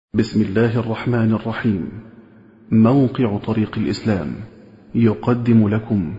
بسم الله الرحمن الرحيم. موقع طريق الإسلام يقدم لكم.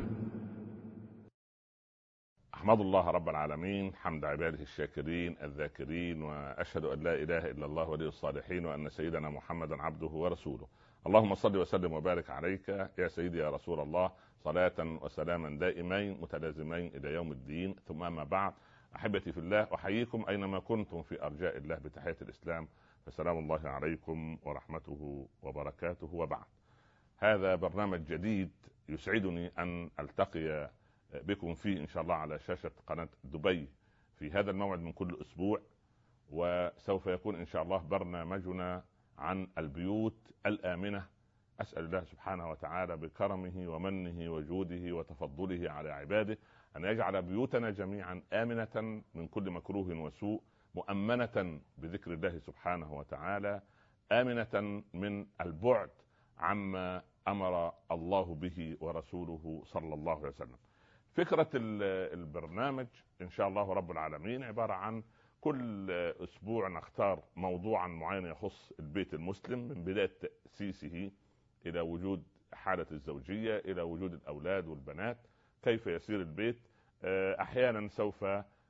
أحمد الله رب العالمين حمد عباده الشاكرين الذاكرين، وأشهد أن لا إله إلا الله ولي الصالحين، وأن سيدنا محمدا عبده ورسوله. اللهم صل وسلم وبارك عليك يا سيدي يا رسول الله، صلاة وسلاما دائمين متلازمين إلى يوم الدين. ثم ما بعد، أحبتي في الله، أحييكم أينما كنتم في أرجاء الله بتحية الإسلام، فسلام الله عليكم ورحمته وبركاته. وبعد، هذا برنامج جديد يسعدني أن ألتقي بكم فيه إن شاء الله على شاشة قناة دبي في هذا الموعد من كل أسبوع، وسوف يكون إن شاء الله برنامجنا عن البيوت الآمنة. أسأل الله سبحانه وتعالى بكرمه ومنه وجوده وتفضله على عباده أن يجعل بيوتنا جميعا آمنة من كل مكروه وسوء، مؤمنة بذكر الله سبحانه وتعالى، آمنة من البعد عما أمر الله به ورسوله صلى الله عليه وسلم. فكرة البرنامج إن شاء الله رب العالمين عبارة عن كل أسبوع نختار موضوعا معين يخص البيت المسلم، من بداية تأسيسه إلى وجود حالة الزوجية، إلى وجود الأولاد والبنات، كيف يسير البيت. أحيانا سوف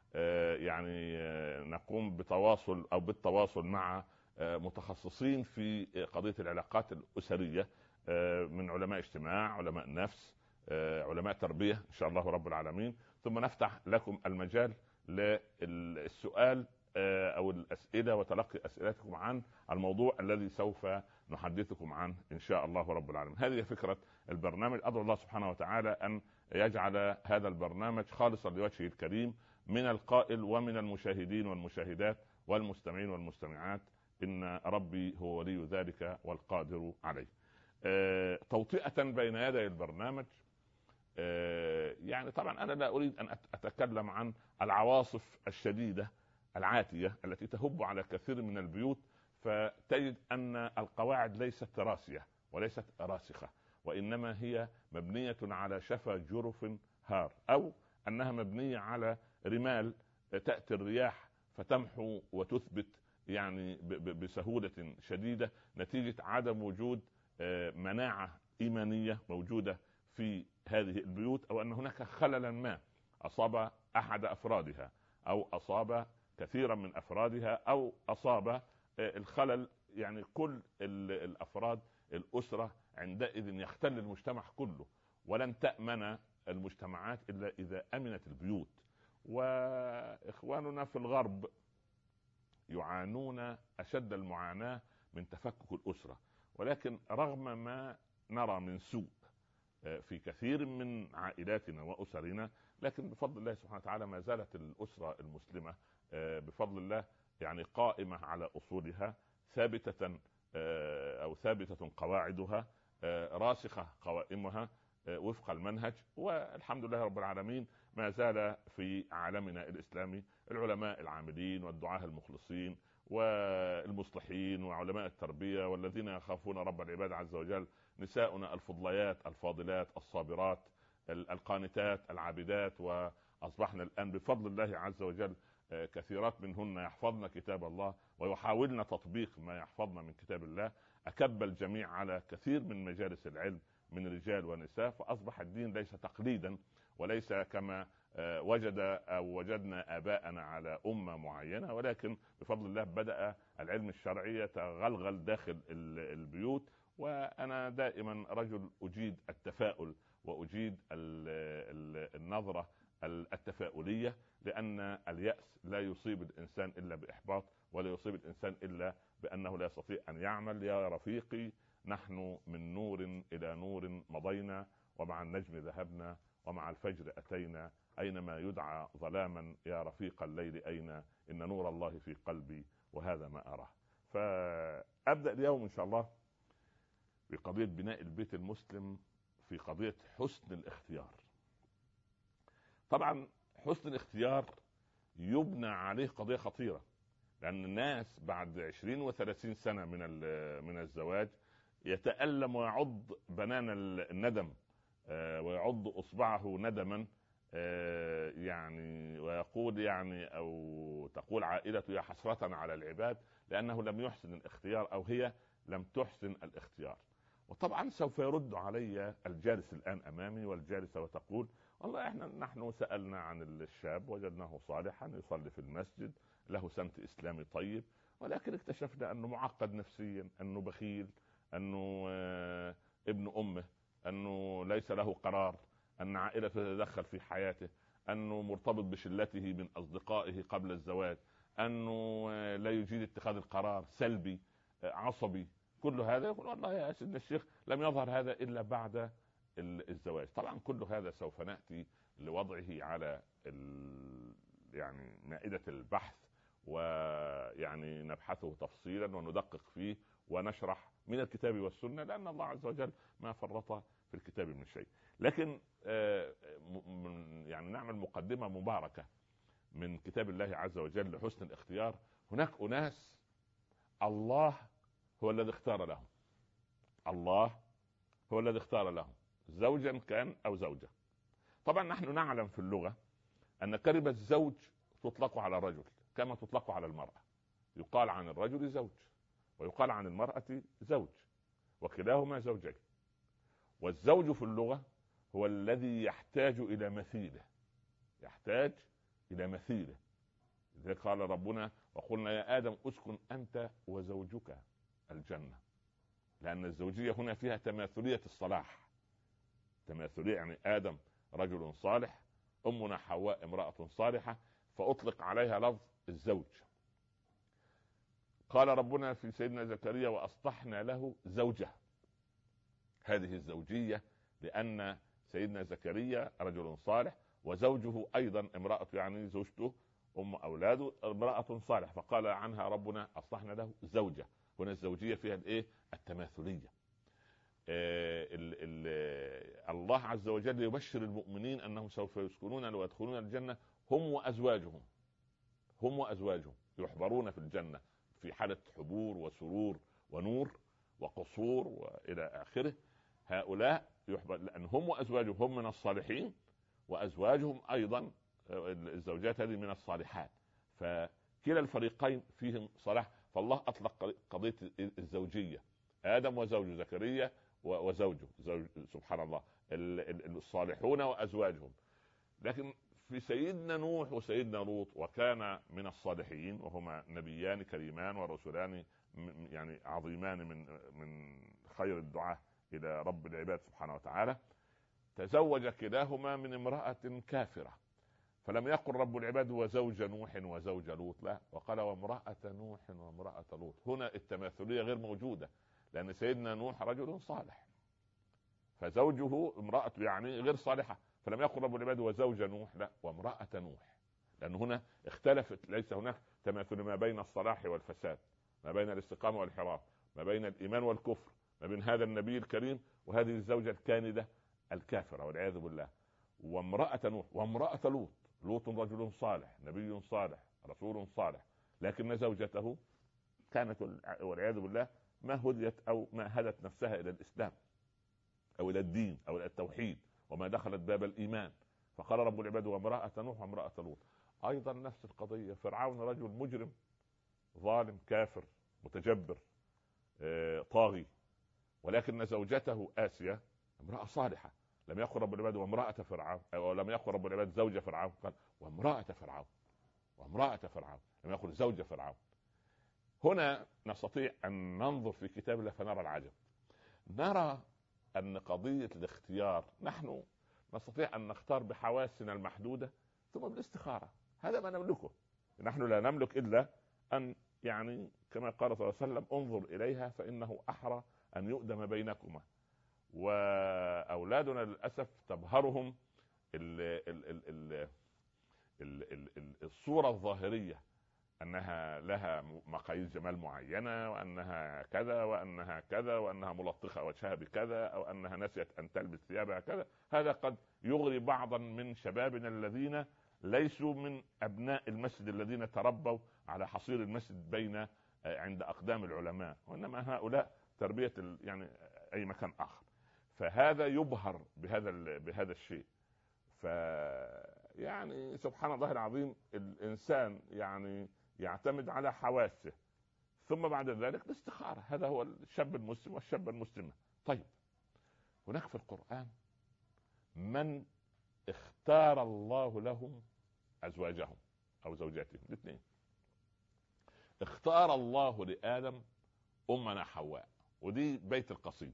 نقوم بتواصل أو بالتواصل مع متخصصين في قضية العلاقات الأسرية، من علماء اجتماع، علماء نفس، علماء تربية إن شاء الله رب العالمين. ثم نفتح لكم المجال للسؤال أو الأسئلة وتلقي أسئلتكم عن الموضوع الذي سوف نحدثكم عنه إن شاء الله رب العالمين. هذه فكرة البرنامج. أدعو الله سبحانه وتعالى أن يجعل هذا البرنامج خالصا لوجهه الكريم، من القائل ومن المشاهدين والمشاهدات والمستمعين والمستمعات، إن ربي هو ولي ذلك والقادر عليه. توطئة بين يدي البرنامج، طبعا أنا لا أريد أن أتكلم عن العواصف الشديدة العاتية التي تهب على كثير من البيوت، فتجد أن القواعد ليست راسية وليست راسخة، وإنما هي مبنية على شفا جرف هار، أو أنها مبنية على رمال تأتي الرياح فتمحو وتثبت بسهولة شديدة، نتيجة عدم وجود مناعة إيمانية موجودة في هذه البيوت، أو أن هناك خللا ما أصاب أحد أفرادها، أو أصاب كثيرا من أفرادها، أو أصاب الخلل كل الأفراد الأسرة. عندئذ يختل المجتمع كله، ولن تأمن المجتمعات إلا إذا أمنت البيوت. وإخواننا في الغرب يعانون أشد المعاناة من تفكك الأسرة، ولكن رغم ما نرى من سوء في كثير من عائلاتنا وأسرنا، لكن بفضل الله سبحانه وتعالى ما زالت الأسرة المسلمة بفضل الله قائمة على أصولها، ثابتة أو ثابتة قواعدها، راسخة قوائمها وفق المنهج. والحمد لله رب العالمين ما زال في عالمنا الإسلامي العلماء العاملين والدعاة المخلصين والمصلحين وعلماء التربية والذين يخافون رب العباد عز وجل، نساؤنا الفضليات الفاضلات الصابرات القانتات العابدات. وأصبحنا الآن بفضل الله عز وجل كثيرات منهن يحفظن كتاب الله ويحاولن تطبيق ما يحفظن من كتاب الله. أكب الجميع على كثير من مجالس العلم من رجال ونساء، فأصبح الدين ليس تقليدا، وليس كما وجدنا آباءنا على أمة معينة، ولكن بفضل الله بدأ العلم الشرعي يتغلغل داخل البيوت. وأنا دائما رجل أجيد التفاؤل وأجيد النظرة التفاؤلية، لأن اليأس لا يصيب الإنسان إلا بإحباط، ولا يصيب الإنسان إلا بأنه لا يستطيع أن يعمل. يا رفيقي، نحن من نور إلى نور مضينا، ومع النجم ذهبنا، ومع الفجر أتينا، أينما يدعى ظلاما يا رفيق الليل أين، إن نور الله في قلبي وهذا ما أراه. فأبدأ اليوم إن شاء الله بقضية بناء البيت المسلم، في قضية حسن الاختيار. طبعا حسن الاختيار يبنى عليه قضية خطيرة، لأن الناس بعد 20 و30 سنة من الزواج يتألم ويعض بنان الندم ويعض أصبعه ندما يعني ويقول يعني أو تقول عائلته يا حسرة على العباد لأنه لم يحسن الاختيار أو هي لم تحسن الاختيار. وطبعا سوف يرد علي الجالس الآن أمامي والجالسة وتقول والله نحن سألنا عن الشاب وجدناه صالحا يصلي في المسجد له سمت إسلامي طيب، ولكن اكتشفنا أنه معقد نفسيا، أنه بخيل، أنه ابن أمه، أنه ليس له قرار، أن عائلته تتدخل في حياته، أنه مرتبط بشلته من أصدقائه قبل الزواج، أنه لا يجيد اتخاذ القرار، سلبي، عصبي. كل هذا يقول والله يا سيدنا الشيخ لم يظهر هذا إلا بعد الزواج. طبعا كل هذا سوف نأتي لوضعه على يعني مائدة البحث، ويعني نبحثه تفصيلا وندقق فيه ونشرح من الكتاب والسنة، لأن الله عز وجل ما فرط في الكتاب من شيء. لكن يعني نعمل مقدمة مباركة من كتاب الله عز وجل لحسن الاختيار. هناك أناس الله هو الذي اختار لهم، الله هو الذي اختار لهم زوجا كان أو زوجة. طبعا نحن نعلم في اللغة أن كلمة زوج تطلق على الرجل كما تطلق على المرأة، يقال عن الرجل زوج ويقال عن المرأة زوج، وكلاهما زوجين. والزوج في اللغة هو الذي يحتاج إلى مثيله، يحتاج إلى مثيله. لذلك قال ربنا وقلنا يا آدم اسكن أنت وزوجك الجنة، لأن الزوجية هنا فيها تماثلية الصلاح، تماثلية يعني آدم رجل صالح، أمنا حواء امرأة صالحة، فأطلق عليها لفظ الزوج. قال ربنا في سيدنا زكريا وأصلحنا له زوجه، هذه الزوجية لأن سيدنا زكريا رجل صالح وزوجه أيضا امرأة يعني زوجته أم أولاده امرأة صالح، فقال عنها ربنا أصلحنا له زوجه. هنا الزوجية فيها الإيه؟ التماثلية. الله عز وجل يبشر المؤمنين أنهم سوف يسكنون ويدخلون الجنة هم وأزواجهم، هم وأزواجهم يحبرون في الجنة في حالة حبور وسرور ونور وقصور وإلى آخره. هؤلاء يحبر لأن هم وأزواجهم هم من الصالحين، وأزواجهم أيضا الزوجات هذه من الصالحات، فكلا الفريقين فيهم صلاح. فالله أطلق قضية الزوجية، آدم وزوجه، زكريا وزوجه، سبحان الله، الصالحون وأزواجهم. لكن في سيدنا نوح وسيدنا لوط وكان من الصالحين وهما نبيان كريمان ورسولان يعني عظيمان من خير الدعاء إلى رب العباد سبحانه وتعالى، تزوج كلاهما من امرأة كافرة، فلم يقل رب العباد وزوج نوح وزوج لوط، لا، وقال وامرأة نوح وامرأة لوط. هنا التماثلية غير موجودة، لأن سيدنا نوح رجل صالح فزوجه امرأة يعني غير صالحة، فلم يقل رب العباد وزوج نوح، لا، وامرأة نوح، لأن هنا اختلفت، ليس هناك تماثل ما بين الصلاح والفساد، ما بين الاستقامة والانحراف، ما بين الإيمان والكفر، ما بين هذا النبي الكريم وهذه الزوجة الكاندة الكافرة والعياذ بالله. وامرأة نوح وامرأة لوط، لوط رجل صالح نبي صالح رسول صالح، لكن زوجته كانت والعياذ بالله ما هديت أو ما هدت نفسها إلى الإسلام أو إلى الدين أو إلى التوحيد، وما دخلت باب الإيمان. فقال رب العباد وامرأة نوح وامرأة لوط. أيضا نفس القضية، فرعون رجل مجرم ظالم كافر متجبر طاغي، ولكن زوجته آسيا امرأة صالحة. لم يقل رب العباد وامرأة فرعون، أو لم يقل رب العباد زوجة فرعون، قال وامرأة فرعون، وامرأة فرعون، لم يقل زوجة فرعون. هنا نستطيع أن ننظر في كتاب الله فنرى العجب، نرى أن قضية الاختيار نحن نستطيع أن نختار بحواسنا المحدودة ثم بالاستخارة، هذا ما نملكه. نحن لا نملك إلا أن يعني كما قال صلى الله عليه وسلم انظر إليها فإنه أحرى أن يؤدم بينكما. وأولادنا للأسف تبهرهم الصورة الظاهرية، أنها لها مقاييس جمال معينة، وأنها كذا وأنها كذا، وأنها ملطخة وجهها بكذا، أو أنها نسيت أن تلبس ثيابها كذا. هذا قد يغري بعضا من شبابنا الذين ليسوا من أبناء المسجد الذين تربوا على حصير المسجد بين عند أقدام العلماء، وإنما هؤلاء تربية يعني أي مكان آخر. فهذا يبهر بهذا الشيء. يعني سبحان الله العظيم، الإنسان يعني يعتمد على حواسه، ثم بعد ذلك الاستخارة. هذا هو الشاب المسلم والشاب المسلمة. طيب، هناك في القرآن من اختار الله لهم أزواجهم أو زوجاتهم الاثنين. اختار الله لآدم أمنا حواء، ودي بيت القصيد.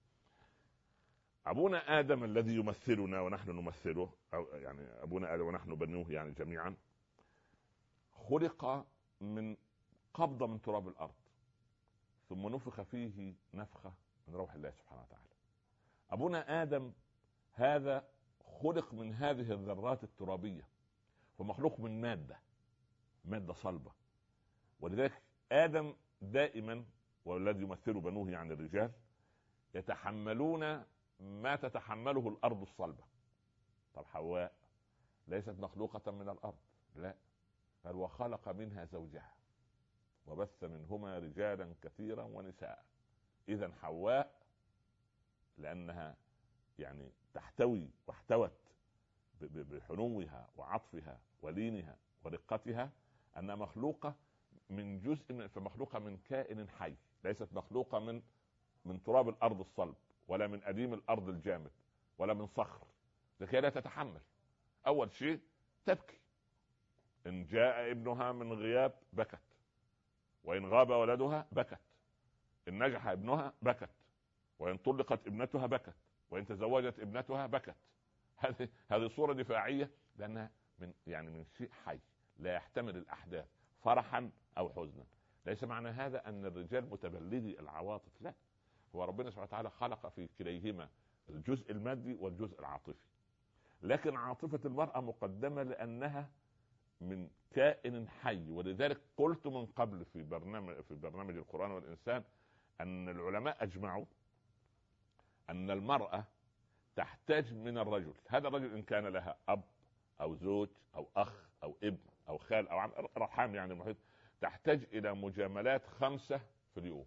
أبونا آدم الذي يمثلنا ونحن نمثله، أو يعني أبونا آدم ونحن بنوه يعني جميعا، خلق من قبضة من تراب الأرض، ثم نفخ فيه نفخة من روح الله سبحانه وتعالى. أبونا آدم هذا خلق من هذه الذرات الترابية، فمخلوق من مادة صلبة. ولذلك آدم دائما، والذي يمثل بنوه يعني الرجال، يتحملون ما تتحمله الأرض الصلبة. طب حواء ليست مخلوقة من الأرض، لا، بل وخلق منها زوجها وبث منهما رجالا كثيرا ونساء. إذن حواء لأنها يعني تحتوي واحتوت بحنوها وعطفها ولينها ورقتها أنها مخلوقة من جزء فمخلوقة من كائن حي، ليست مخلوقة من تراب الأرض الصلب، ولا من أديم الأرض الجامد، ولا من صخر، لكي لا تتحمل. أول شيء تبكي، إن جاء ابنها من غياب بكت، وإن غاب ولدها بكت، إن نجح ابنها بكت، وإن طلقت ابنتها بكت، وإن تزوجت ابنتها بكت. هذه صورة دفاعية، لأنها من شيء حي لا يحتمل الأحداث فرحا أو حزنا. ليس معنى هذا أن الرجال متبلدي العواطف، لا، هو ربنا سبحانه وتعالى خلق في كليهما الجزء المادي والجزء العاطفي، لكن عاطفة المرأة مقدمة لأنها من كائن حي. ولذلك قلت من قبل في برنامج القرآن والإنسان أن العلماء أجمعوا أن المرأة تحتاج من الرجل، هذا الرجل إن كان لها أب أو زوج أو أخ أو ابن أو خال أو عم رحام يعني محيط، تحتاج إلى مجاملات 5 في اليوم.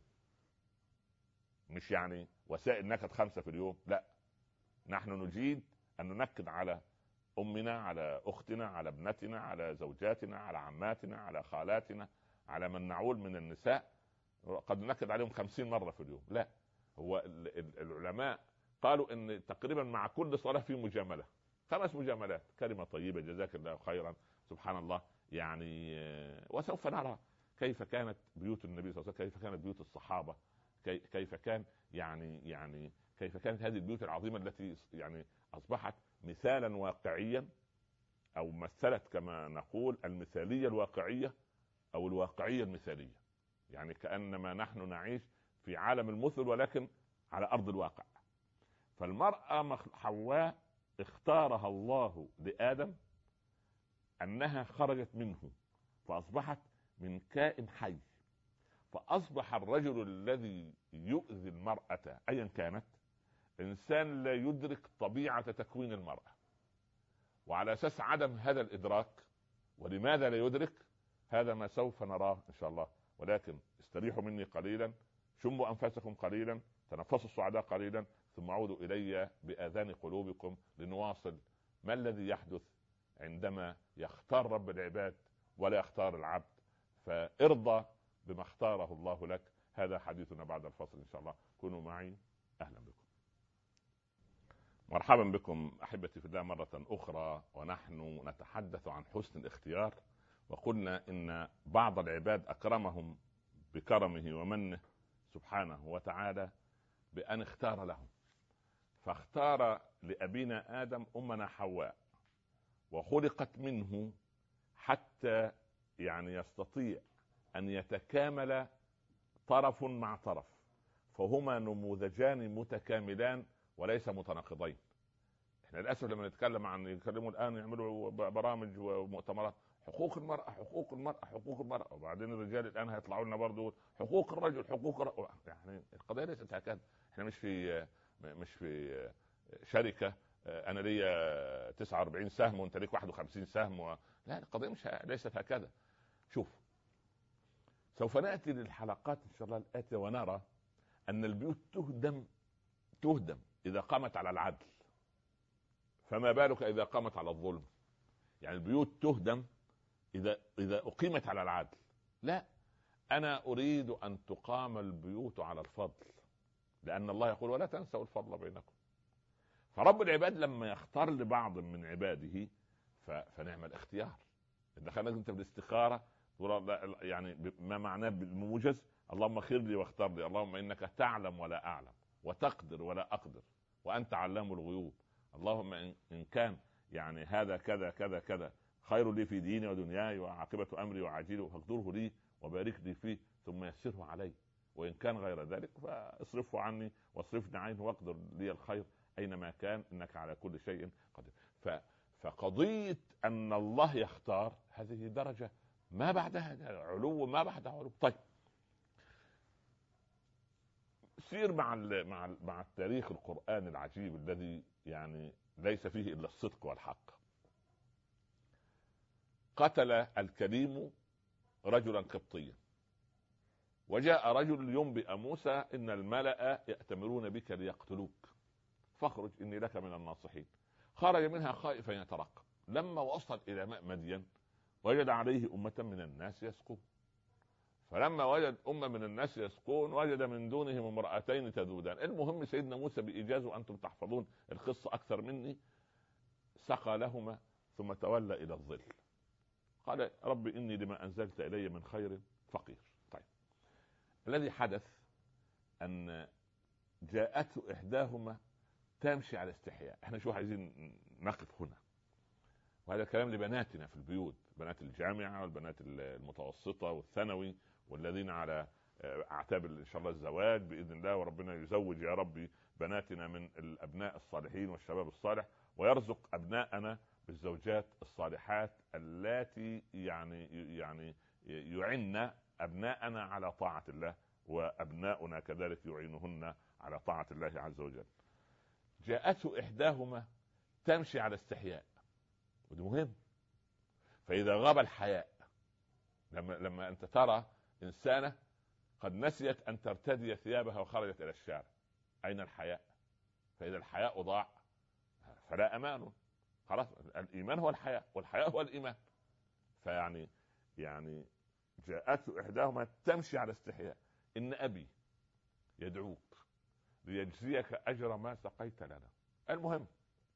مش يعني وسائل نكد 5 في اليوم، لا، نحن نجيد أن ننكد على أمنا، على أختنا، على ابنتنا، على زوجاتنا، على عماتنا، على خالاتنا، على من نعول من النساء، قد ننكد عليهم 50 مرة في اليوم. لا، هو العلماء قالوا ان تقريبا مع كل صلاة في مجاملة، 5 مجاملات، كلمة طيبة، جزاك الله خيرا، سبحان الله يعني. وسوف نرى كيف كانت بيوت النبي صلى الله عليه وسلم، كيف كانت بيوت الصحابة، كيف كان يعني كيف كانت هذه البيوت العظيمة التي يعني أصبحت مثالا واقعيا، أو مثلت كما نقول المثالية الواقعية أو الواقعية المثالية، يعني كأنما نحن نعيش في عالم المثل ولكن على أرض الواقع. فالمرأة حواء اختارها الله لآدم أنها خرجت منه، فأصبحت من كائن حي. فأصبح الرجل الذي يؤذي المرأة أيا كانت إنسان لا يدرك طبيعة تكوين المرأة، وعلى أساس عدم هذا الإدراك، ولماذا لا يدرك، هذا ما سوف نراه إن شاء الله. ولكن استريحوا مني قليلا، شموا أنفاسكم قليلا، تنفسوا الصعداء قليلا، ثم عودوا إلي بآذان قلوبكم لنواصل ما الذي يحدث عندما يختار رب العباد ولا يختار العبد. فارضى بما اختاره الله لك. هذا حديثنا بعد الفصل إن شاء الله، كونوا معي. أهلا بكم، مرحبا بكم أحبتي في الله مرة أخرى، ونحن نتحدث عن حسن الاختيار. وقلنا إن بعض العباد أكرمهم بكرمه ومنه سبحانه وتعالى بأن اختار لهم، فاختار لأبينا آدم أمنا حواء، وخلقت منه حتى يعني يستطيع أن يتكامل طرف مع طرف، فهما نموذجان متكاملان وليس متناقضين. احنا للأسف لما نتكلم عن يتكلموا الآن يعملوا برامج ومؤتمرات حقوق المرأة حقوق المرأة حقوق المرأة، وبعدين الرجال الآن هيطلعوا لنا برضو حقوق الرجل حقوق الرجل. يعني القضية ليست هكذا. احنا مش في شركة انا ليا 49 سهم وانت ليك 51 سهم لا، القضية ليست هكذا. شوف، سوف نأتي للحلقات ان شاء الله الآتية ونرى ان البيوت تهدم إذا قامت على العدل، فما بالك إذا قامت على الظلم. يعني البيوت تهدم إذا أقيمت على العدل. لا، أنا أريد أن تقام البيوت على الفضل، لأن الله يقول ولا تنسوا الفضل بينكم. فرب العباد لما يختار لبعض من عباده فنعم الاختيار. دخلت انت بالاستخاره يعني ما معناه بالموجز اللهم خير لي واختار لي، اللهم انك تعلم ولا اعلم وتقدر ولا اقدر وانت علام الغيوب، اللهم ان كان يعني هذا كذا كذا كذا خير لي في ديني ودنياي وعاقبه امري وعاجله فاقدره لي وبارك لي فيه ثم يسره علي، وان كان غير ذلك فاصرفه عني واصرفني عنه واقدر لي الخير اينما كان انك على كل شيء قدير. فقضيه ان الله يختار هذه درجه ما بعدها علو، ما بعدها علو. طيب سير مع التاريخ القرآن العجيب الذي يعني ليس فيه الا الصدق والحق. قتل الكريم رجلا قبطيا، وجاء رجل ينبئ موسى ان الملأ يأتمرون بك ليقتلوك فاخرج اني لك من الناصحين. خرج منها خائفا يترقب، لما وصل الى ماء مدين وجد عليه امة من الناس يسقون، فلما وجد امة من الناس يسقون وجد من دونهم امرأتين تذودان. المهم سيدنا موسى بإيجاز وانتم تحفظون القصة اكثر مني، سقى لهما ثم تولى الى الظل قال رب اني لما انزلت الي من خير فقير. طيب الذي حدث ان جاءته احداهما تمشي على استحياء. احنا شو عايزين نقف هنا، وهذا كلام لبناتنا في البيوت، بنات الجامعة والبنات المتوسطة والثانوي والذين على اعتاب ان شاء الله الزواج باذن الله، وربنا يزوج يا ربي بناتنا من الابناء الصالحين والشباب الصالح، ويرزق ابناءنا بالزوجات الصالحات اللاتي يعني يعن ابناءنا على طاعة الله، وابناؤنا كذلك يعينهن على طاعة الله عز وجل. جاءته احداهما تمشي على استحياء، ودي مهم. فاذا غاب الحياء، لما انت ترى انسانة قد نسيت ان ترتدي ثيابها وخرجت الى الشارع، اين الحياء؟ فاذا الحياء ضاع فلا امان. خلاص الايمان هو الحياء والحياء هو الايمان. يعني جاءته احداهما تمشي على استحياء ان ابي يدعوك ليجزيك اجر ما سقيت لنا. المهم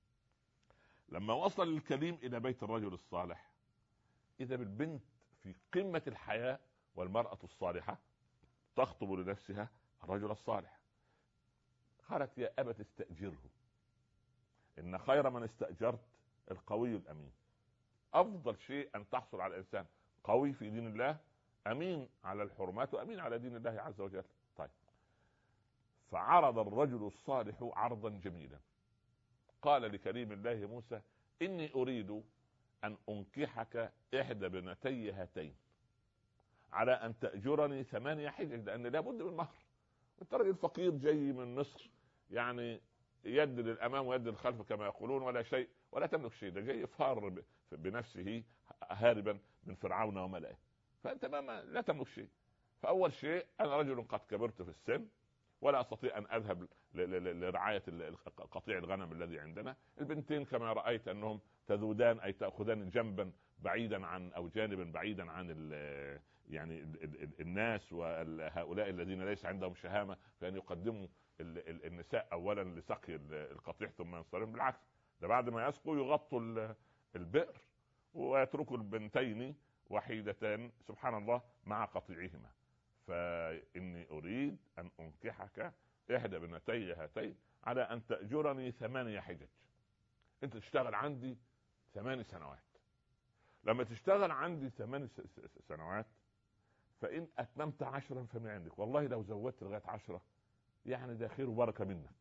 لما وصل الكريم الى بيت الرجل الصالح اذا بالبنت في قمة الحياة، والمرأة الصالحة تخطب لنفسها الرجل الصالح. قالت يا أبت استأجره إن خير من استأجرت القوي الأمين. أفضل شيء أن تحصل على الإنسان قوي في دين الله، أمين على الحرمات وأمين على دين الله عز وجل. طيب فعرض الرجل الصالح عرضا جميلا، قال لكريم الله موسى إني أريد أن أنكحك إحدى بنتي هاتين على أن تأجرني 8 حجج، لأن لابد من مهر. وانت راجل فقير جاي من مصر، يعني يد للأمام ويد للخلف كما يقولون، ولا شيء ولا تملك شيء، ده جاي فار بنفسه هاربا من فرعون وملئه، فأنت ما لا تملك شيء. فأول شيء أنا رجل قد كبرت في السن ولا أستطيع أن أذهب لرعاية قطيع الغنم الذي عندنا. البنتين كما رأيت أنهم تذودان أي تأخذان جنبا بعيدا عن أو جانبا بعيدا عن يعني الناس وهؤلاء الذين ليس عندهم شهامة، فأن يقدموا النساء أولا لسقي القطيع ثم ينصرفون. بالعكس، ده بعد ما يسقوا يغطوا البئر ويتركوا البنتين وحيدتان سبحان الله مع قطيعهما. فإني أريد أن أنكحك إحدى بنتي هاتين على أن تأجرني 8 حجج. أنت تشتغل عندي 8 سنوات. لما تشتغل عندي 8 سنوات فإن أتممت 10 فمن عندك، والله لو زودت لغاية 10 يعني ده خير وبركة منك.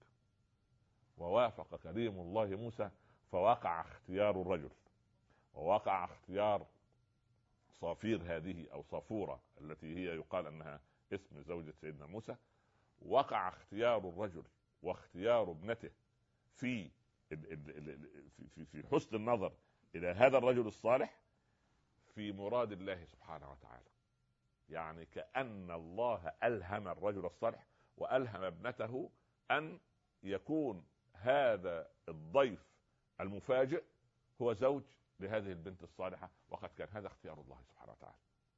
ووافق كريم الله موسى فوقع اختيار الرجل، ووقع اختيار صافير هذه أو صافورة التي هي يقال أنها اسم زوجة سيدنا موسى. وقع اختيار الرجل واختيار ابنته في حسن النظر إلى هذا الرجل الصالح في مراد الله سبحانه وتعالى. يعني كأن الله ألهم الرجل الصالح وألهم ابنته أن يكون هذا الضيف المفاجئ هو زوج لهذه البنت الصالحة، وقد كان هذا اختيار الله سبحانه وتعالى.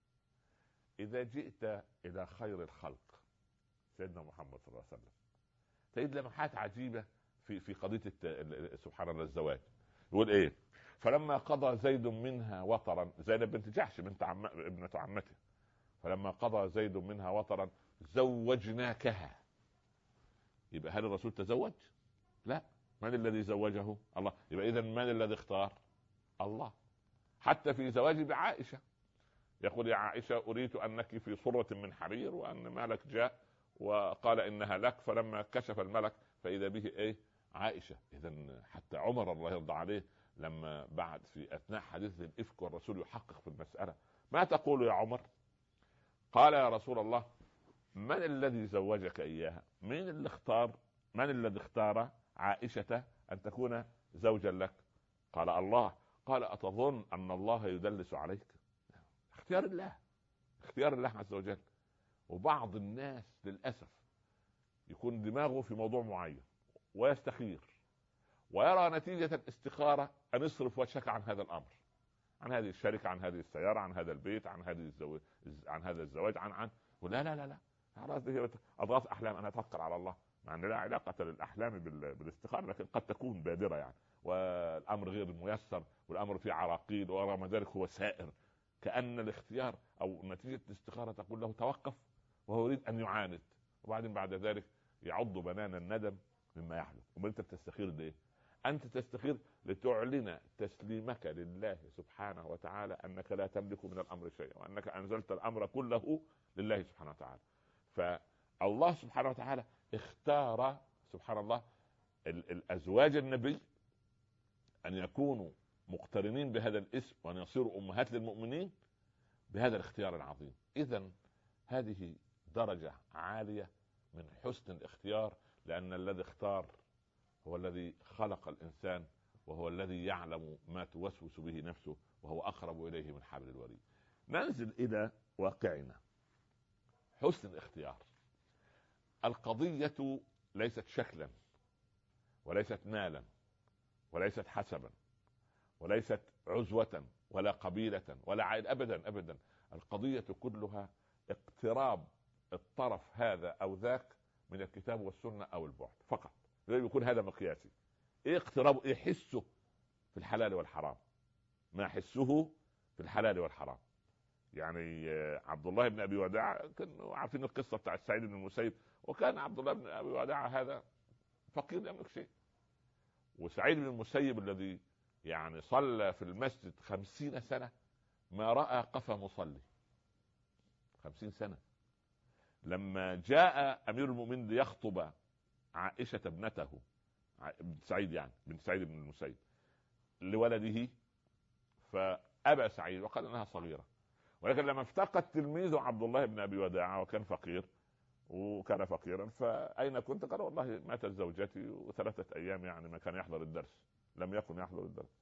إذا جئت إلى خير الخلق سيدنا محمد صلى الله عليه وسلم تجد لمحات عجيبة في قضية سبحان الله الزواج. يقول إيه؟ فلما قضى زيد منها وطرا، زينب بنت جحش ابنة عمته، فلما قضى زيد منها وطرا زوجناكها. يبقى هل الرسول تزوج؟ لا. من الذي زوجه؟ الله. يبقى إذن من الذي اختار؟ الله. حتى في زواجه بعائشة يقول يا عائشة أريد أنك في صرة من حرير، وأن مالك جاء وقال إنها لك، فلما كشف الملك فإذا به إيه؟ عائشة. إذن حتى عمر الله يرضى عليه لما بعد في أثناء حديث الإفك والرسول يحقق في المسألة، ما تقول يا عمر؟ قال يا رسول الله من الذي زوجك إياها؟ من الذي اختار عائشة أن تكون زوجا لك؟ قال الله. قال أتظن أن الله يدلس عليك؟ اختيار الله عز وجل. وبعض الناس للأسف يكون دماغه في موضوع معين ويستخير ويرى نتيجة الاستخارة أن يصرف وجهك عن هذا الأمر، عن هذه الشركة، عن هذه السيارة، عن هذا البيت، عن هذا الزواج، لا لا لا لا، أضغاث أحلام. أنا أتوكل على الله، مع أن لا علاقة للأحلام بالاستخارة، لكن قد تكون بادرة يعني، والأمر غير ميسر، والأمر فيه عراقيل، ورغم ذلك هو سائر، كأن الاختيار أو نتيجة الاستخارة تقول له توقف، وهو يريد أن يعاند، وبعدين بعد ذلك يعض بنان الندم مما يحدث. وأنت بتستخير ليه؟ أنت تستخير لتعلن تسليمك لله سبحانه وتعالى أنك لا تملك من الأمر شيئا، وأنك أنزلت الأمر كله لله سبحانه وتعالى. فالله سبحانه وتعالى اختار سبحان الله الأزواج النبي أن يكونوا مقترنين بهذا الاسم، وأن يصيروا أمهات للمؤمنين بهذا الاختيار العظيم. إذن هذه درجة عالية من حسن الاختيار، لأن الذي اختار هو الذي خلق الإنسان، وهو الذي يعلم ما توسوس به نفسه، وهو أقرب إليه من حبل الوريد. ننزل إلى واقعنا. حسن الاختيار، القضية ليست شكلا، وليست مالا، وليست حسبا، وليست عزوة، ولا قبيلة، ولا عائل، أبدا أبدا. القضية كلها اقتراب الطرف هذا أو ذاك من الكتاب والسنة أو البعد فقط. يكون هذا مقياسي. ايه اقترابه؟ ايه حسه في الحلال والحرام؟ ما حسه في الحلال والحرام. يعني عبد الله بن ابي وداع، كانوا عارفين القصه بتاعت سعيد بن المسيب، وكان عبد الله بن ابي وداع هذا فقير لا يملك شيء، وسعيد بن المسيب الذي يعني صلى في المسجد 50 سنة ما رأى قفا مصلي 50 سنة. لما جاء أمير المؤمنين ليخطب عائشة ابنته سعيد، يعني بنت سعيد بن المسيب، لولده، فأبى سعيد وقال أنها صغيرة. ولكن لما افتقد تلميذه عبد الله بن أبي وداع وكان فقير وكان فقيرا، فأين كنت؟ قال والله ماتت زوجتي و3 أيام يعني ما كان يحضر الدرس، لم يكن يحضر الدرس.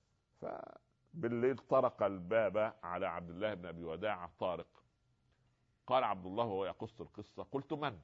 فبالليل طرق الباب على عبد الله بن أبي وداع طارق. قال عبد الله وهو يقص القصة: قلت من؟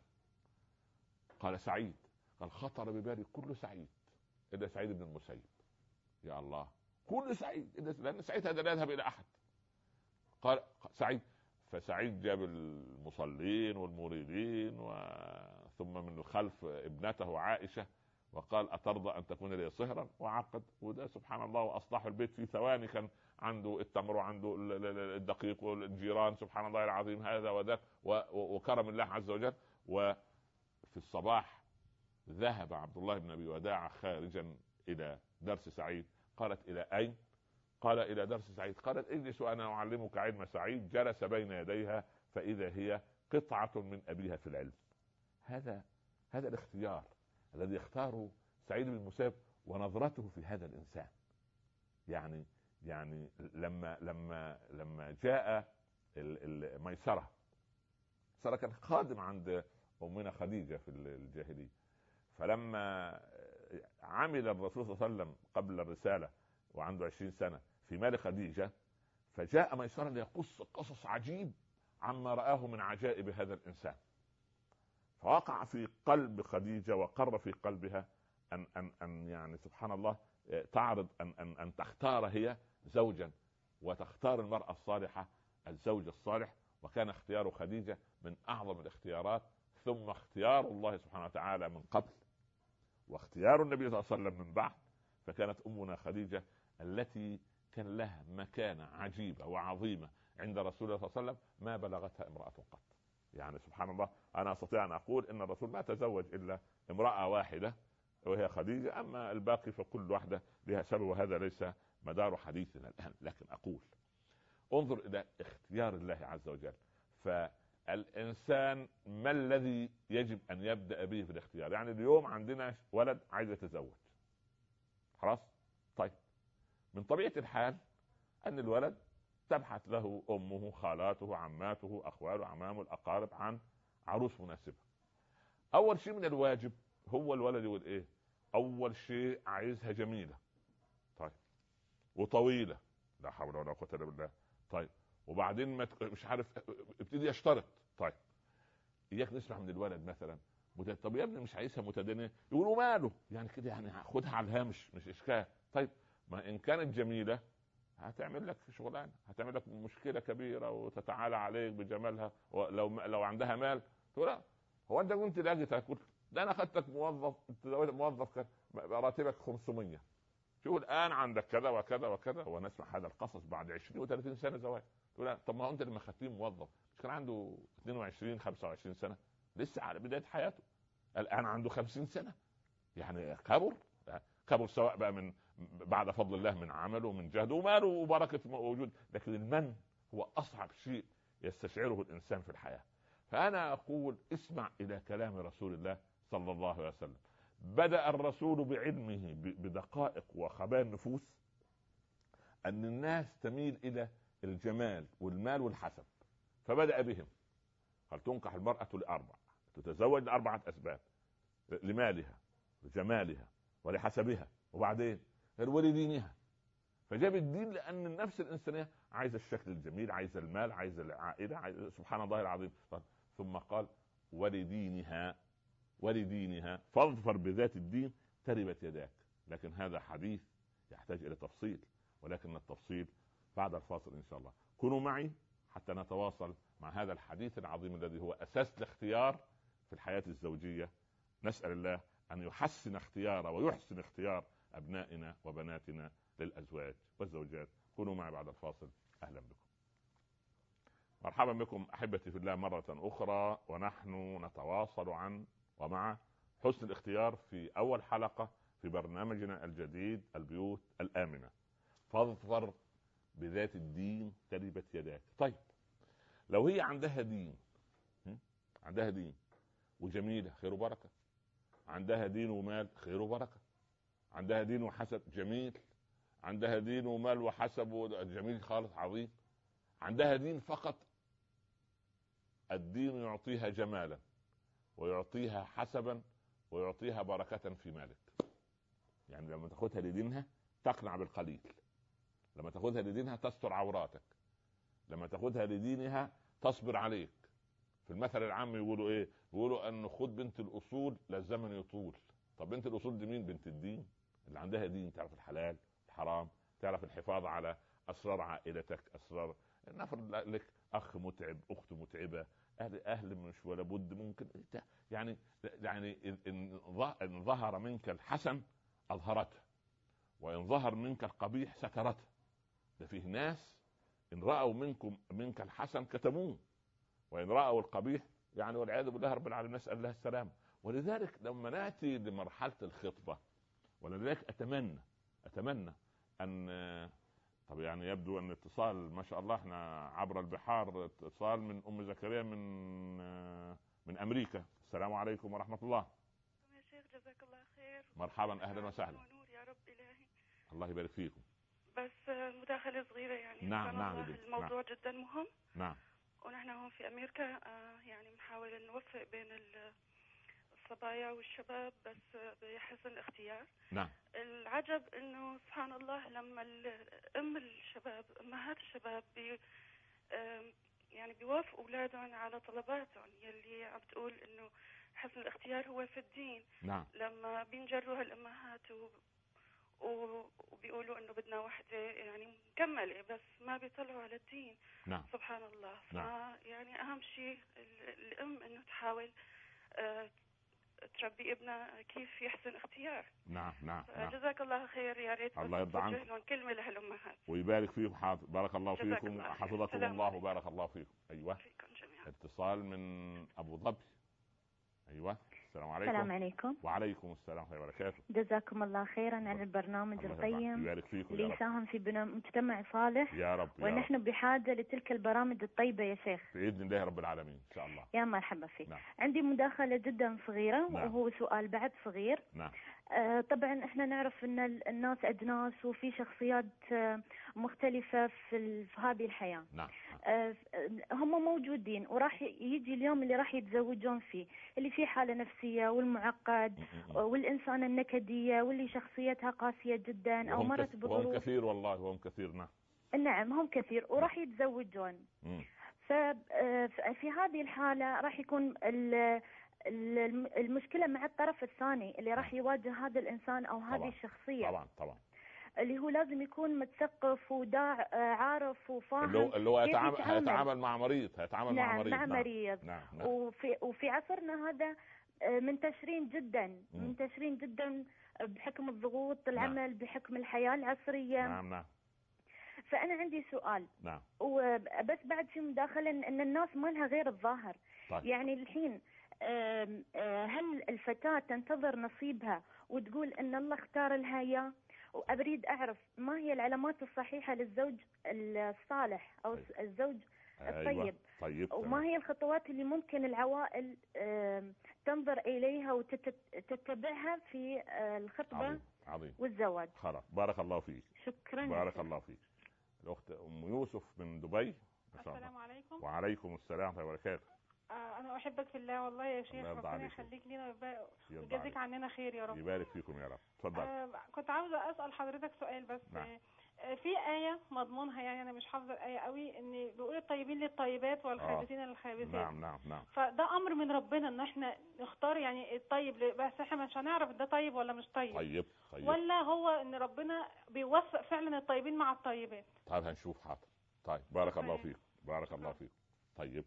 قال سعيد. قال خطر ببالي كل سعيد إلا سعيد بن المسيب. يا الله، كل سعيد، لأن سعيد هذا لا يذهب إلى أحد. قال سعيد. فسعيد جاب المصلين والمريدين ثم من الخلف ابنته عائشة، وقال أترضى أن تكون لي صهرا؟ وعقد. وده سبحان الله، وأصلحوا البيت في ثواني. كان عنده التمر وعنده الدقيق والجيران، سبحان الله العظيم، هذا وذاك، وكرم الله عز وجل. وفي الصباح ذهب عبد الله بن أبي وداع خارجا إلى درس سعيد. قالت: إلى أين؟ قال: إلى درس سعيد. قالت: اجلس وأنا أعلمك علم سعيد. جلس بين يديها فإذا هي قطعة من أبيها في العلم. هذا الاختيار الذي اختاره سعيد بن المسيب، ونظرته في هذا الإنسان. يعني لما جاء ميسرة كان خادم عند أمنا خديجة في الجاهلية، فلما عمل الرسول صلى الله عليه وسلم قبل الرسالة وعنده 20 سنة في مال خديجة، فجاء ميسرة ليقص قصص عجيب عما رآه من عجائب هذا الإنسان. فوقع في قلب خديجة وقر في قلبها أن يعني سبحان الله تعرض أن تختار هي زوجا وتختار المرأة الصالحة الزوج الصالح. وكان اختيار خديجة من أعظم الاختيارات، ثم اختيار الله سبحانه وتعالى من قبل، واختيار النبي صلى الله عليه وسلم من بعد. فكانت أمنا خديجة التي كان لها مكانة عجيبة وعظيمة عند رسول الله صلى الله عليه وسلم ما بلغتها امرأة قط. يعني سبحان الله، أنا أستطيع أن أقول إن الرسول ما تزوج إلا امرأة واحدة وهي خديجة، أما الباقي فكل واحدة لها سبب، وهذا ليس مدار حديثنا الآن. لكن أقول انظر إلى اختيار الله عز وجل. فالإنسان ما الذي يجب أن يبدأ به في الاختيار؟ يعني اليوم عندنا ولد عايز يتزوج، خلاص، طيب، من طبيعة الحال أن الولد تبحث له أمه، خالاته، عماته، أخواله، عمامه، الأقارب عن عروس مناسبة. أول شيء من الواجب هو الولد يقول إيه؟ أول شيء عايزها جميلة، طيب، وطويلة، لا حول ولا قوة إلا بالله، طيب، وبعدين مش عارف ابتدي يشترط. طيب، إياك نسمع من الولد مثلا طب يا ابني مش عايزها متدينة، يقولوا ماله يعني كده، يعني خدها على الهامش مش إشكال. طيب، ما إن كانت جميلة هتعمل لك شغلانه، هتعمل لك مشكله كبيره وتتعالى عليك بجمالها. ولو عندها مال تقول لا، هو انت كنت لاقي تاكل؟ ده انا اخذتك موظف، موظف راتبك 500، شوف الان عندك كذا وكذا وكذا. ونسمع هذا القصص بعد 20 و30 سنه زواج. تقول لا، طب ما هو انت لما خدتيه موظف مش كان عنده 22 25 سنه، لسه على بدايه حياته، الان عنده 50 سنه، يعني كبر سواء بقى من بعد فضل الله من عمله ومن جهده وماله وبركة وجود. لكن المن هو أصعب شيء يستشعره الإنسان في الحياة. فأنا أقول اسمع إلى كلام رسول الله صلى الله عليه وسلم. بدأ الرسول بعلمه بدقائق وخبايا النفوس أن الناس تميل إلى الجمال والمال والحسب، فبدأ بهم. قال تنكح المرأة لأربع، تتزوج لأربعة أسباب: لمالها، لجمالها، ولحسبها، وبعدين ولدينها. فجاب الدين لأن النفس الإنسانية عايزة الشكل الجميل، عايزة المال، عايزة العائلة، عايزة سبحان الله العظيم. ثم قال ولدينها، ولدينها فاظفر بذات الدين تربت يداك. لكن هذا حديث يحتاج إلى تفصيل، ولكن التفصيل بعد الفاصل إن شاء الله. كونوا معي حتى نتواصل مع هذا الحديث العظيم الذي هو أساس الاختيار في الحياة الزوجية. نسأل الله أن يحسن اختيار ويحسن اختيار أبنائنا وبناتنا للأزواج والزوجات. كونوا معي بعد الفاصل. أهلا بكم، مرحبا بكم أحبتي في الله مرة أخرى، ونحن نتواصل عن ومع حسن الاختيار في أول حلقة في برنامجنا الجديد البيوت الآمنة. فاظفر بذات الدين تربت يداك. طيب، لو هي عندها دين، عندها دين وجميلة، خير وبركة. عندها دين ومال، خير وبركة. عندها دين وحسب، جميل. عندها دين ومال وحسب، جميل خالص، عظيم. عندها دين فقط، الدين يعطيها جمالا ويعطيها حسبا ويعطيها بركة في مالك. يعني لما تاخذها لدينها تقنع بالقليل، لما تاخذها لدينها تستر عوراتك، لما تاخذها لدينها تصبر عليك. في المثل العام يقولوا ايه؟ يقولوا ان خد بنت الاصول للزمن يطول. طب بنت الاصول دي مين؟ بنت الدين، اللي عندها دين، تعرف الحلال الحرام، تعرف الحفاظ على اسرار عائلتك، اسرار نفرض لك اخ متعب، اخت متعبه، اهل مش ولا بد ممكن يعني ان ظهر منك الحسن اظهرته، وان ظهر منك القبيح سترته. ده فيه ناس ان راوا منك الحسن كتموه، وإن رأوا القبيح يعني والعياذ بالله رب العالمين، نسأل الله السلام. ولذلك لما نأتي لمرحلة الخطبة، ولذلك أتمنى أن طب يعني يبدو أن اتصال ما شاء الله احنا عبر البحار، اتصال من أم زكريا من أمريكا. السلام عليكم ورحمة الله. يا شيخ جزاك الله خير. مرحبا، أهلا وسهلا. ونور يا رب إلهي. الله يبارك فيكم. بس مداخلة صغيرة يعني. نعم الموضوع نعم. جدا مهم. نعم. ونحن هون في أمريكا يعني بنحاول نوفق بين الصبايا والشباب بس بحسن الاختيار. نعم. العجب إنه سبحان الله لما أمهات الشباب يعني بيوافقوا أولادهم على طلباتهم يلي عم بتقول إنه حسن الاختيار هو في الدين. نعم. لما بينجروا هالأمهات وبيقولوا انه بدنا وحده يعني مكمله، بس ما بيطلعوا على الدين. نعم. سبحان الله. نعم. يعني اهم شيء الام انه تحاول تربي ابنها كيف يحسن اختيار. نعم. نعم. جزاك الله خير. يا ريت الله يرضى عنك لهم كلمه لهالامهات ويبارك فيكم. حاضر، بارك الله فيكم، حفظكم الله وبارك الله فيكم. ايوه، فيكم جميعا. اتصال من ابو ظبي. ايوه، السلام عليكم. السلام عليكم. وعليكم السلام ورحمه الله وبركاته. جزاكم الله خيرا عن البرنامج القيم اللي يساهم في بناء مجتمع صالح يا رب. ونحن بحاجة لتلك البرامج الطيبة يا شيخ بإذن الله رب العالمين إن شاء الله. يا مرحبا فيك. نعم. عندي مداخلة جدا صغيرة. نعم. وهو سؤال بعد صغير. نعم. طبعا احنا نعرف ان الناس اجناس وفي شخصيات مختلفة في هذه الحياة. نعم. هم موجودين وراح يجي اليوم اللي راح يتزوجون فيه، اللي فيه حالة نفسية والمعقد والإنسان النكدية واللي شخصيتها قاسية جدا أو مرت بظروف. وهم كثير والله، وهم كثير. نعم. نعم هم كثير وراح يتزوجون. ففي هذه الحالة راح يكون المشكلة مع الطرف الثاني اللي راح يواجه هذا الإنسان أو هذه الشخصية. طبعا اللي هو لازم يكون متثقف وداع عارف وفاهم اللي هو هيتعامل مع مريض. مع مريض. مريض. نعم. وفي عصرنا هذا منتشرين جدا بحكم الضغوط العمل. بحكم الحياة العصرية. نعم. فأنا عندي سؤال. نعم. وبس بعد في مداخلة ان الناس ما لها غير الظاهر. طيب. يعني الحين هل الفتاة تنتظر نصيبها وتقول ان الله اختار لها اياه؟ وأريد أعرف ما هي العلامات الصحيحة للزوج الصالح أو الزوج الطيب. طيب. وما هي الخطوات اللي ممكن العوائل تنظر إليها وتتبعها في الخطبة عظيم. والزواج. خلاص، بارك الله فيك. شكرا. بارك الله فيك. الأخت أم يوسف من دبي. السلام عليكم. وعليكم السلام ورحمة الله وبركاته. أنا أحبك في الله والله يا شيخ، ربنا يخليك لنا ويجازيك عننا خير يا رب. يبارك فيكم يا رب. تفضل. كنت عاوزة أسأل حضرتك سؤال بس. نعم. في آية مضمونها، يعني أنا مش حافظة الآية قوي، إن بيقول الطيبين للطيبات والخابثين للخابثات. نعم. فده أمر من ربنا إن إحنا نختار يعني الطيب، بس إحنا مش هنعرف ده طيب ولا مش طيب. طيب. ولا هو إن ربنا بيوفق فعلا الطيبين مع الطيبات. طيب هنشوف. حاضر. طيب، بارك الله فيك. بارك الله فيك. طيب.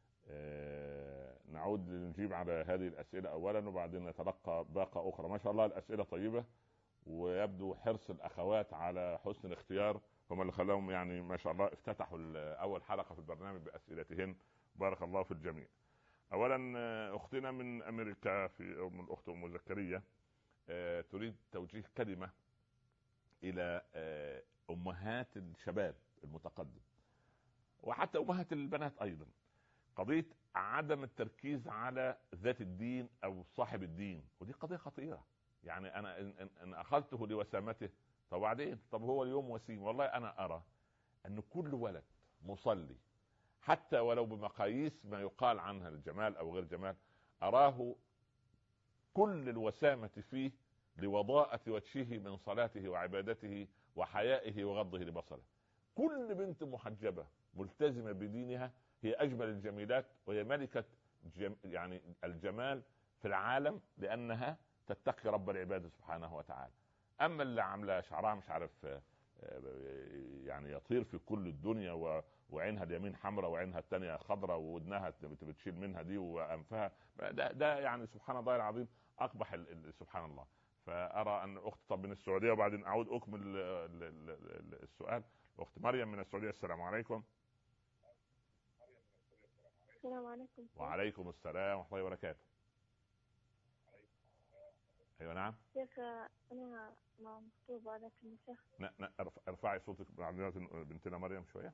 نعود نجيب على هذه الأسئلة أولا وبعدين نتلقى باقة أخرى. ما شاء الله الأسئلة طيبة، ويبدو حرص الأخوات على حسن الاختيار هم اللي خلاهم يعني ما شاء الله افتتحوا أول حلقة في البرنامج بأسئلتهن. بارك الله في الجميع. أولا أختنا من أمريكا من الأخت أم زكريا تريد توجيه كلمة إلى أمهات الشباب المتقدم وحتى أمهات البنات أيضا. قضية عدم التركيز على ذات الدين أو صاحب الدين، ودي قضية خطيرة. يعني أنا إن أخذته لوسامته فبعدين طب هو اليوم وسيم. والله أنا أرى أن كل ولد مصلي حتى ولو بمقاييس ما يقال عنها الجمال أو غير جمال، أراه كل الوسامة فيه لوضاءة وجهه من صلاته وعبادته وحيائه وغضه لبصره. كل بنت محجبة ملتزمة بدينها هي أجمل الجميلات وهي ملكة يعني الجمال في العالم، لأنها تتقي رب العباد سبحانه وتعالى. أما اللي عاملة شعرها مش عارف يعني يطير في كل الدنيا وعينها اليمين حمراء وعينها الثانية خضراء وودنها بتشيل منها دي وأنفها، ده يعني سبحان الله العظيم أقبح سبحان الله. فأرى أن أخت طب من السعودية وبعدين أعود أكمل السؤال. أخت مريم من السعودية. السلام عليكم. السلام عليكم. وعليكم السلام ورحمة الله وبركاته. أيوة نعم. شيخ أنا مخطوبة لكن شيخ. ارفعي صوتك بنتنا مريم شوية.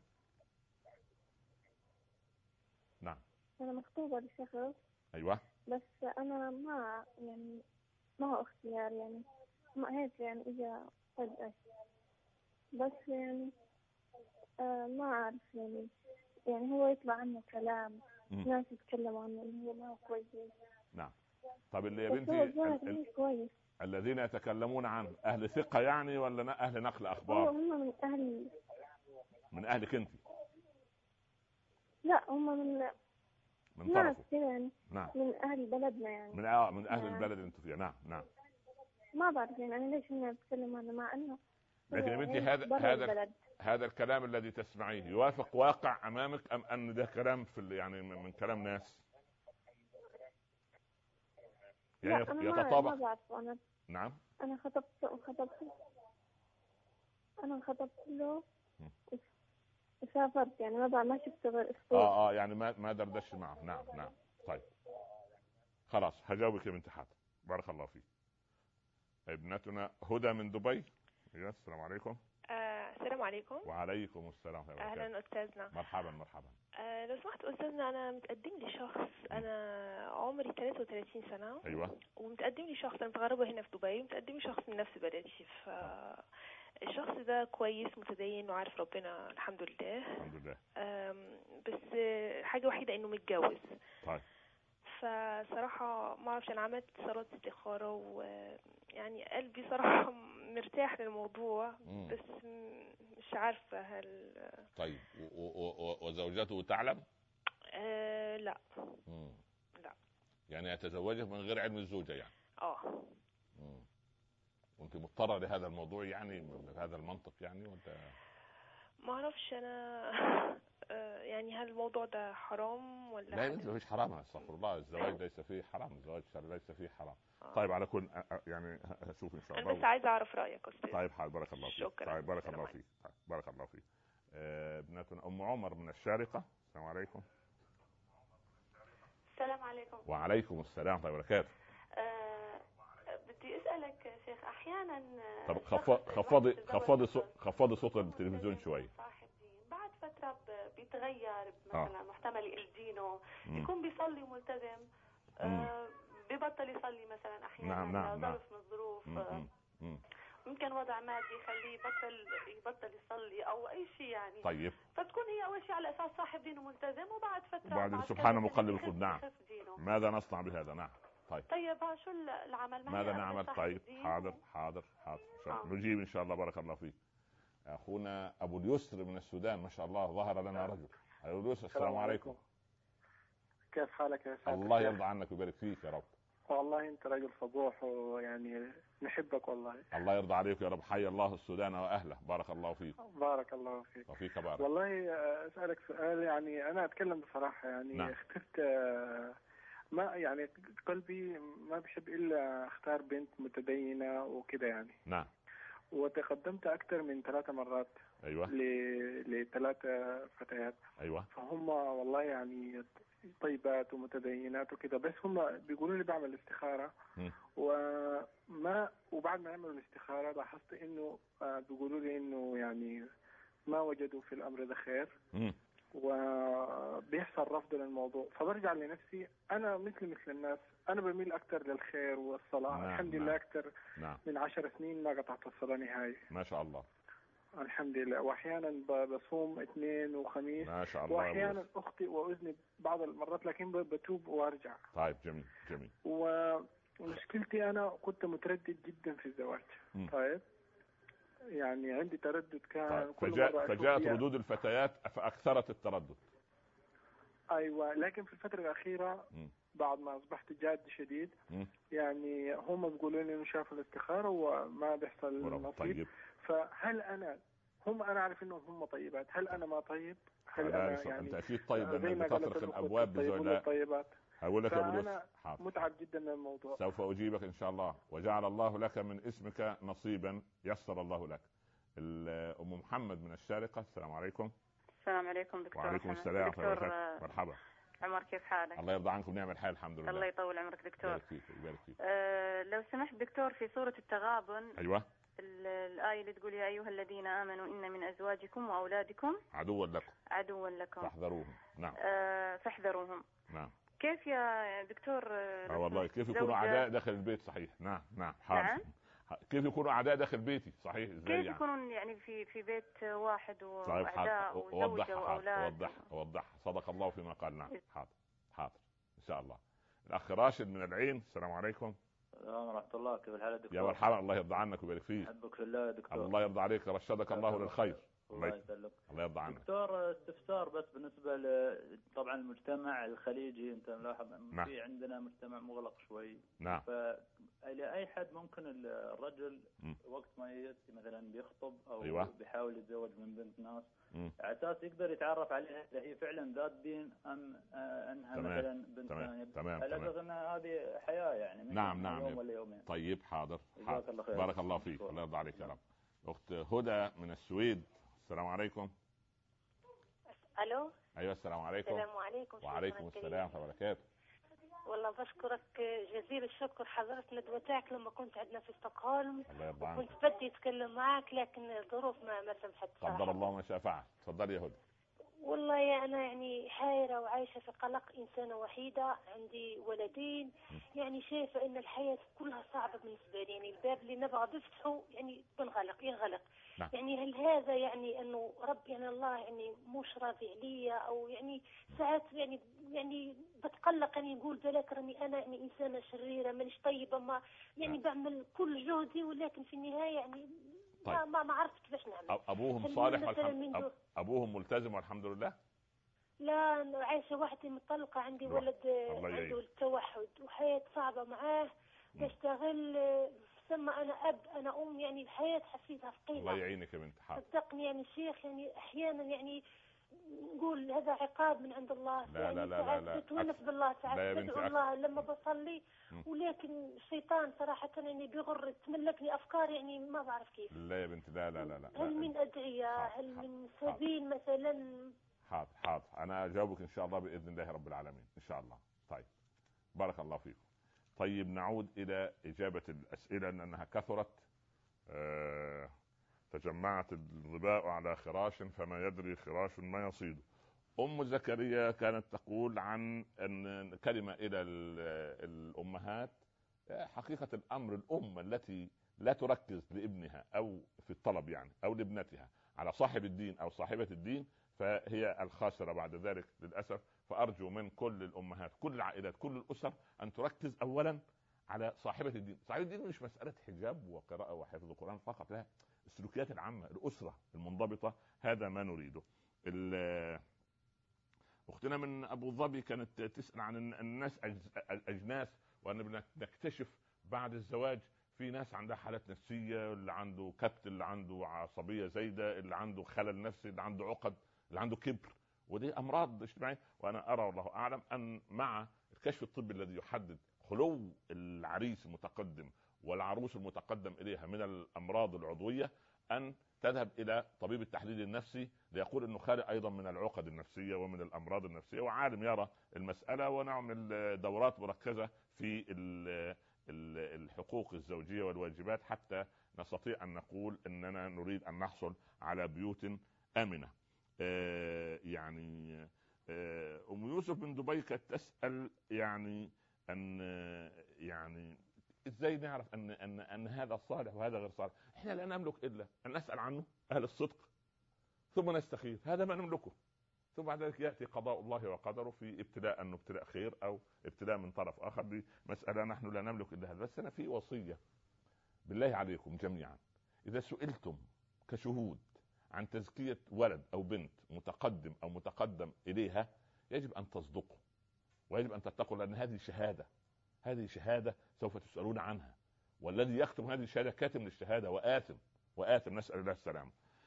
نعم. أنا مخطوبة لشخص. أيوة. بس أنا ما هو اختيار يعني ما هيك يعني إجا فجأة. بس يعني ما أعرف يعني هو يطلع عنه كلام ناس يتكلموا عنه اللي هو ما هو كويس. نعم. طب اللي يا بنتي الذين يتكلمون عنه أهل ثقة يعني ولا أهل نقل أخبار؟ هم من أهلك أنت؟ لا هم من طرفه يعني. نعم. من أهل بلدنا يعني. من أهل البلد اللي أنت فيها. نعم. ما بعرف يعني أنا ليش إني أتكلم أنا مع إنه لكن يا بنتي هذا الكلام الذي تسمعيه يوافق واقع امامك ام ان ده كلام في يعني من كلام ناس يعني يتطابق؟ ما بعرف أنا. نعم. أنا خطبت له وسافرت يعني ما شفت غير أسبوع. يعني ما دردش معه. نعم. طيب خلاص هجاوبك يا بنت حاتم. بارك الله فيك. ابنتنا هدى من دبي. السلام عليكم. السلام عليكم. وعليكم السلام. اهلا استاذنا. مرحبا. لو سمحت استاذنا، انا متقدم لي شخص، انا عمري 33 سنه. ايوه. ومتقدم لي شخص، انا متغربه هنا في دبي، متقدم لي شخص من نفس بلدي. الشخص ده كويس متدين وعارف ربنا الحمد لله. بس حاجه وحيده انه متجوز. طيب. فصراحة ما اعرفش، انا عملت صلاة استخارة ويعني قلبي صراحة مرتاح للموضوع. بس مش عارفة هل. طيب وزوجته تعلم؟ لا. لا. يعني يتزوجك من غير علم الزوجة يعني؟ وانت مضطرة لهذا الموضوع يعني بهذا المنطق يعني وانت؟ ما اعرفش انا. يعني هل الموضوع ده حرام ولا؟ لا ما فيش حرام، استغفر الله. الزواج ليس فيه حرام، الزواج ليس فيه حرام. طيب على كل يعني شوف ان شاء الله. انا بس عايز اعرف رايك استاذ. طيب حاضر. بارك الله فيك. شكرا. طيب بارك الله فيك. بارك الله فيك. ابنتنا ام عمر من الشارقة. السلام عليكم. السلام عليكم. وعليكم السلام ورحمة الله وبركاته. بدي اسالك شيخ، احيانا طب خفضي صوت التلفزيون شوي. صاحب دين بعد فتره بيتغير، مثلا محتمل يقل دينه، يكون بيصلي ملتزم، ببطل يصلي مثلا احيانا ظرف من الظروف، ممكن وضع مادي يخليه يبطل يصلي او اي شيء يعني. طيب. فتكون هي اول شيء على اساس صاحب دينه ملتزم، وبعد فتره بعد سبحانه مقلب القلوب. نعم. ماذا نصنع بهذا؟ نعم. طيب شو العمل؟ ماذا نعمل؟ طيب حاضر. نجيب ان شاء الله. بارك الله فيك. اخونا ابو اليسر من السودان، ما شاء الله ظهر لنا رجل. ابو اليسر السلام عليكم. كيف حالك يا سيدي؟ الله يرضى عنك ويبارك فيك يا رب. والله انت رجل فضوح ويعني نحبك والله. الله يرضى عليك يا رب. حي الله السودان واهله. بارك الله فيك. بارك الله فيك. وفيك بارك. والله اسالك سؤال، يعني انا اتكلم بصراحه يعني. نعم. اخترت ما يعني قلبي ما بحب الا اختار بنت متدينه وكده يعني. نعم. وتقدمت اكثر من 3 مرات. ايوه. ل3 فتيات. ايوه. فهم والله يعني طيبات ومتدينات وكده، بس هم بيقولوا لي بعمل استخاره وبعد ما يعملوا الاستخاره لاحظت انه بيقولوا لي انه يعني ما وجدوا في الامر ده خير. وبيحصل رفض للموضوع، فبرجع لنفسي انا مثل الناس، انا بميل اكثر للخير والصلاه. نعم. الحمد لله اكثر. نعم. من 10 سنين ما قطعت الصلاه نهائي. ما شاء الله. الحمد لله. واحيانا بصوم اثنين وخميس. ما شاء الله. واحيانا اخطئ واذنب بعض المرات، لكن بتوب وارجع. طيب جميل. ومشكلتي انا كنت متردد جدا في الزواج. طيب يعني عندي تردد كان. طيب. فجاءت ردود الفتيات فاكثرت التردد. ايوه، لكن في الفتره الاخيره بعد ما اصبحت جاد شديد يعني هم بيقولوا لي انه شافوا الاستخاره وما بيحصل نصيب. طيب. فهل انا عارف انهم هم طيبات، هل انا ما طيب؟ هل انا يعني انت اكيد طيب لانك بتطرق الابواب بزعلاء. هقول لك يا ابو انا متعب جدا من الموضوع. سوف اجيبك ان شاء الله. وجعل الله لك من اسمك نصيبا يسر الله لك. ام محمد من الشارقة. السلام عليكم. السلام عليكم دكتور. وعليكم السلام ورحمة الله وبركاته. مرحبا. عمر كيف حالك؟ الله يرضى عنكم. نعم الحال الحمد لله. الله يطول عمرك دكتور. يبارك فيك. لو سمحت دكتور، في سورة التغابن. ايوه. الآية اللي تقول يا أيها الذين آمنوا إن من أزواجكم وأولادكم عدوا لكم فاحذروهم. نعم. فاحذروهم. نعم. كيف يا دكتور؟ والله كيف يكونوا أعداء داخل البيت؟ صحيح. نعم حاضر. نعم. كيف يكونوا أعداء داخل بيتي؟ صحيح. ازاي كيف يكونون يعني في بيت واحد وأعداء وزوجة وأولاد؟ وضح. صدق الله فيما قال. نعم. حاضر إن شاء الله. الأخ راشد من العين. السلام عليكم. السلام ورحمة الله. كيف الحال دكتور؟ يا مرحبا. الله يرضى عنك ويبارك فيك. أحبك في الله دكتور. الله يرضى عليك. رشدك الله للخير. الله يسلمك. الله يرضى عنك دكتور. استفسار بس بالنسبة طبعا المجتمع الخليجي، انت ملاحظ في عندنا مجتمع مغلق شوي. نعم. لأي حد ممكن الرجل وقت ما يأتي مثلا بيخطب أو بيحاول يتزوج من بنت ناس على أساس يقدر يتعرف عليها إذا هي فعلا ذات دين أم أنها مثلا بنت ثانية، على أساس أن هذه حياة يعني نعم يوم ولا يومين. طيب حاضر. بارك الله فيك، الله يرضى عليك يا رب. أخت هدى من السويد، السلام عليكم. ألو. أيوة السلام عليكم. السلام عليكم. وعليكم السلام ورحمة الله وبركاته. والله بشكرك جزيل الشكر، حضرت ندوتك لما كنت عندنا في ستوكهولم وكنت بدي اتكلم معك لكن الظروف ما سمحت. قدر الله ما شاء فعل. تفضلي يا هدى. والله أنا يعني حيرة وعايشة في قلق، إنسانة وحيدة، عندي ولدين، يعني شايفة إن الحياة كلها صعبة بالنسبة لي، يعني الباب اللي نبغى بفتحه يعني ينغلق. نعم. يعني هل هذا يعني إنه رب يعني الله يعني مش راضي عليا، أو يعني ساعات يعني بتقلق، يعني نقول بالك راني أنا يعني إنسانة شريرة مانيش طيبة، ما يعني بعمل كل جهدي ولكن في النهاية يعني طيب. ما عرفت كيفاش نعمل. أبوهم صالح أبوهم ملتزم والحمد لله؟ لا أنا عايشة وحدي مطلقة، عندي ولد عنده التوحد وحياة صعبة معاه، بشتغل ثم أنا أب أنا أم، يعني الحياة حسيتها ثقيلة. الله يعينك يا بنت. صدقني يعني شيخ، يعني أحيانا يعني نقول هذا عقاب من عند الله. لا يعني لا لا لا لا بتونس بالله، ساعات بدعو الله لما بصلي ولكن الشيطان صراحة يعني بيغر تملكني أفكار يعني ما بعرف كيف. لا يا بنت لا لا لا لا. هل من أدعية، هل من سبيل مثلا؟ حاضر أنا أجاوبك إن شاء الله بإذن الله رب العالمين إن شاء الله. طيب بارك الله فيكم. طيب نعود إلى إجابة الأسئلة لأنها كثرت. تجمعت الظباء على خراش فما يدري خراش ما يصيد. أم زكريا كانت تقول عن أن كلمة إلى الأمهات. حقيقة الأمر الأم التي لا تركز لابنها أو في الطلب يعني أو لابنتها على صاحب الدين أو صاحبة الدين فهي الخاسرة بعد ذلك للأسف. فأرجو من كل الأمهات كل العائلات كل الأسر أن تركز أولا على صاحبة الدين. صاحبة الدين مش مسألة حجاب وقراءة وحفظ القرآن فقط، لا، السلوكيات العامة، الأسرة المنضبطة، هذا ما نريده. أختنا من أبو ظبي كانت تسأل عن الناس الأجناس، وأن نكتشف بعد الزواج في ناس عندها حالات نفسية، اللي عنده كبت، اللي عنده عصبية زايدة، اللي عنده خلل نفسي، اللي عنده عقد، اللي عنده كبر، ودي أمراض اجتماعية. وأنا أرى والله أعلم أن مع الكشف الطبي الذي يحدد خلو العريس المتقدم والعروس المتقدم إليها من الأمراض العضوية أن تذهب إلى طبيب التحليل النفسي ليقول أنه خالي أيضا من العقد النفسية ومن الأمراض النفسية، وعالم يرى المسألة، ونعمل دورات مركزة في الحقوق الزوجية والواجبات حتى نستطيع أن نقول أننا نريد أن نحصل على بيوت آمنة. يعني أم يوسف من دبي كانت تسأل يعني أن يعني ازاي نعرف ان هذا صالح وهذا غير صالح؟ احنا لا نملك الا ان نسال عنه اهل الصدق ثم نستخير، هذا ما نملكه، ثم بعد ذلك ياتي قضاء الله وقدره في ابتلاء، انه ابتلاء خير او ابتلاء من طرف اخر. دي مساله نحن لا نملك الا هذا. بس انا في وصيه بالله عليكم جميعا، اذا سئلتم كشهود عن تزكيه ولد او بنت متقدم او متقدم اليها يجب ان تصدقوا ويجب ان تتقوا، لان هذه شهادة سوف تسألون عنها، والذي يكتب هذه الشهادة كاتم للشهادة وآثم نسأل الله السلامة.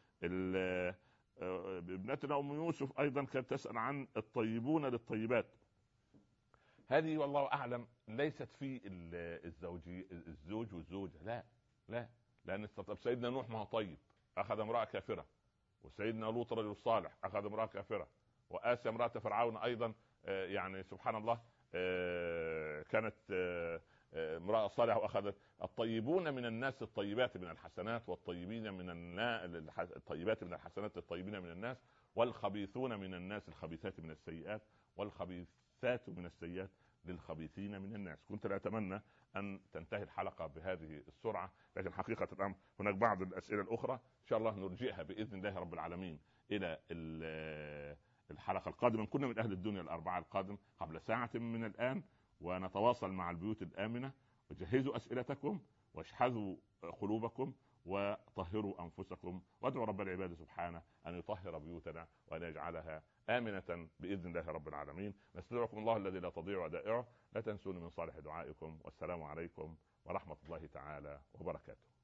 ابنتنا أم يوسف أيضا كانت تسأل عن الطيبون للطيبات. هذه والله أعلم ليست في الزوج والزوجة، لا، لأن سيدنا نوح ما هو طيب أخذ امرأة كافرة، وسيدنا لوط رجل صالح أخذ امرأة كافرة، وآسيا امرأة فرعون أيضا يعني سبحان الله كانت امرأة صالحة وأخذت. الطيبون من الناس الطيبات من الحسنات، والطيبين من الطيبات من الحسنات الطيبين من الناس، والخبيثون من الناس الخبيثات من السيئات، والخبيثات من السيئات للخبيثين من الناس. كنت لا أتمنى أن تنتهي الحلقة بهذه السرعة، لكن حقيقة الأمر هناك بعض الأسئلة الأخرى إن شاء الله نرجئها بإذن الله رب العالمين إلى الحلقة القادمة. كنا من أهل الدنيا الأربعاء القادم قبل ساعة من الآن، ونتواصل مع البيوت الآمنة. وجهزوا أسئلتكم واشحذوا قلوبكم وطهروا أنفسكم وادعوا رب العباد سبحانه أن يطهر بيوتنا وأن يجعلها آمنة بإذن الله رب العالمين. نستودعكم الله الذي لا تضيع ودائعه، لا تنسوني من صالح دعائكم، والسلام عليكم ورحمة الله تعالى وبركاته.